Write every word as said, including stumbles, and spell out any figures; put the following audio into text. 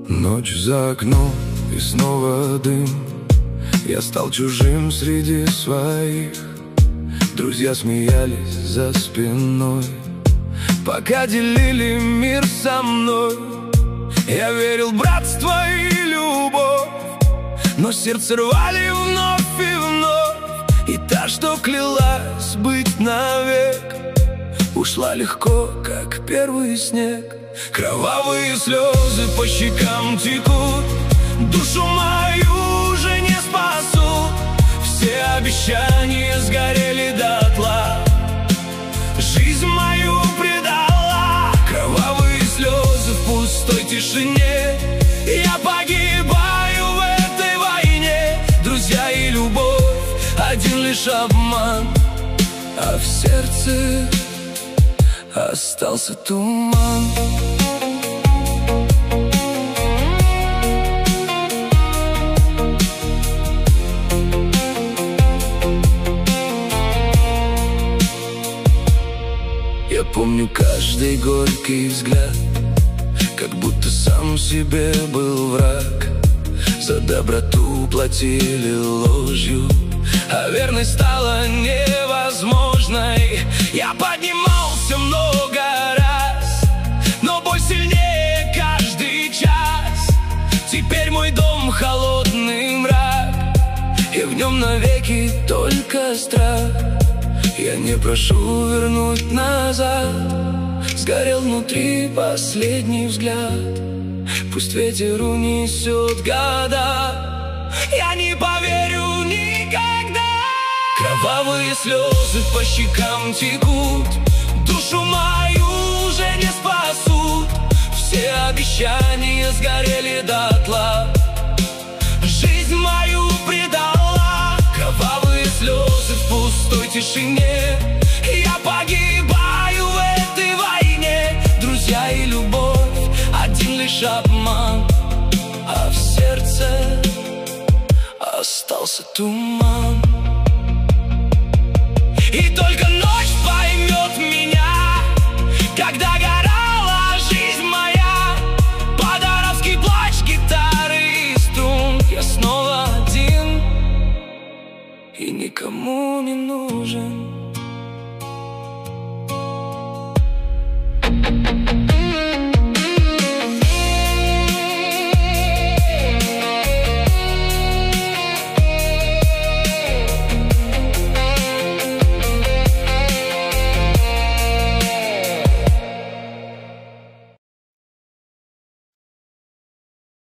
Ночь за окном и снова дым. Я стал чужим среди своих. Друзья смеялись за спиной, пока делили мир со мной. Я верил в братство и любовь, но сердце рвали вновь и вновь. И та, что клялась быть навек, ушла легко, как первый снег. Кровавые слезы по щекам текут, душу мою уже не спасут. Все обещания сгорели дотла, жизнь мою предала. Кровавые слезы в пустой тишине. Я погибаю в этой войне. Друзья и любовь — один лишь обман, а в сердце остался туман. Я помню каждый горький взгляд, как будто сам себе был враг. За доброту платили ложью, а верность стала невозможной. Я поднимался много раз, но боль сильнее каждый час. Теперь мой дом — холодный мрак, и в нем навеки только страх. Я не прошу вернуть назад, сгорел внутри последний взгляд. Пусть ветер унесет года, я не поверю никогда. Кровавые слезы по щекам текут, душу мою уже не спасут. Все обещания сгорели дотла, жизнь мою предала. Кровавые слезы в пустой тишине. Я погибаю в этой войне. Друзья и любовь — один лишь обман, а в сердце остался туман. И только